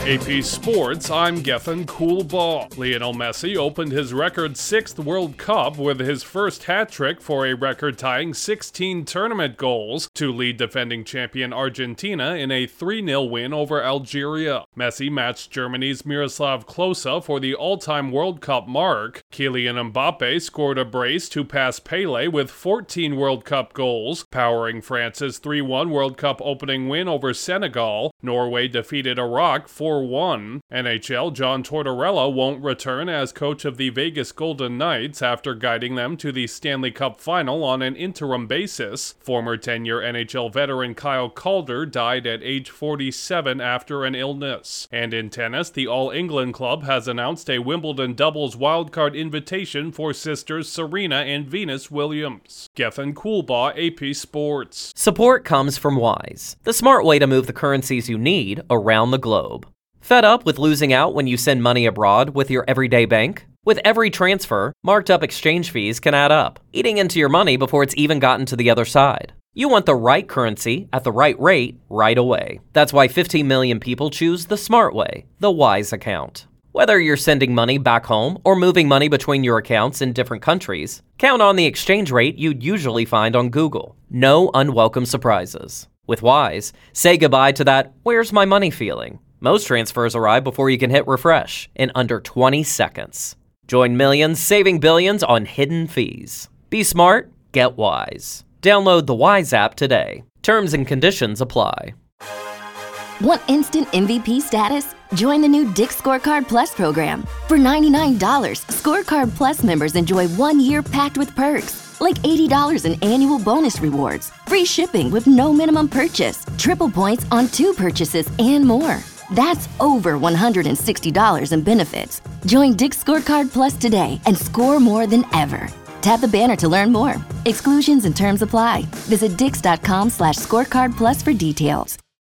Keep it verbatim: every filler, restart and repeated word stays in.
A P Sports, I'm Gethin Coolbaugh. Lionel Messi opened his record sixth World Cup with his first hat-trick for a record-tying sixteen tournament goals to lead defending champion Argentina in a three nil win over Algeria. Messi matched Germany's Miroslav Klose for the all-time World Cup mark. Kylian Mbappe scored a brace to pass Pele with fourteen World Cup goals, powering France's three one World Cup opening win over Senegal. Norway defeated Iraq four one. N H L John Tortorella won't return as coach of the Vegas Golden Knights after guiding them to the Stanley Cup final on an interim basis. Former ten-year N H L veteran Kyle Calder died at age forty-seven after an illness. And in tennis, the All England Club has announced a Wimbledon doubles wildcard invitation for sisters Serena and Venus Williams. Gethin Coolbaugh, A P Sports. Support comes from Wise, the smart way to move the currencies you need around the globe. Fed up with losing out when you send money abroad with your everyday bank? With every transfer, marked up exchange fees can add up, eating into your money before it's even gotten to the other side. You want the right currency at the right rate right away. That's why fifteen million people choose the smart way, the Wise account. Whether you're sending money back home or moving money between your accounts in different countries, count on the exchange rate you'd usually find on Google. No unwelcome surprises. With Wise, say goodbye to that "where's my money" feeling. Most transfers arrive before you can hit refresh in under twenty seconds. Join millions saving billions on hidden fees. Be smart, get Wise. Download the Wise app today. Terms and conditions apply. Want instant M V P status? Join the new Dick's Scorecard Plus program. For ninety-nine dollars, Scorecard Plus members enjoy one year packed with perks, like eighty dollars in annual bonus rewards, free shipping with no minimum purchase, triple points on two purchases, and more. That's over one hundred sixty dollars in benefits. Join Dick's Scorecard Plus today and score more than ever. Tap the banner to learn more. Exclusions and terms apply. Visit dix.com slash scorecard plus for details.